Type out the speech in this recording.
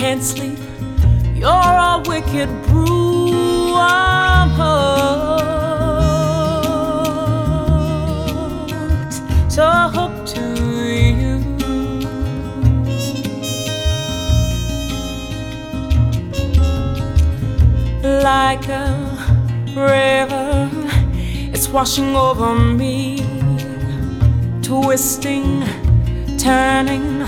can't sleep. You're a wicked brew. I'm hooked, so hooked to you. Like a river, it's washing over me, twisting, turning,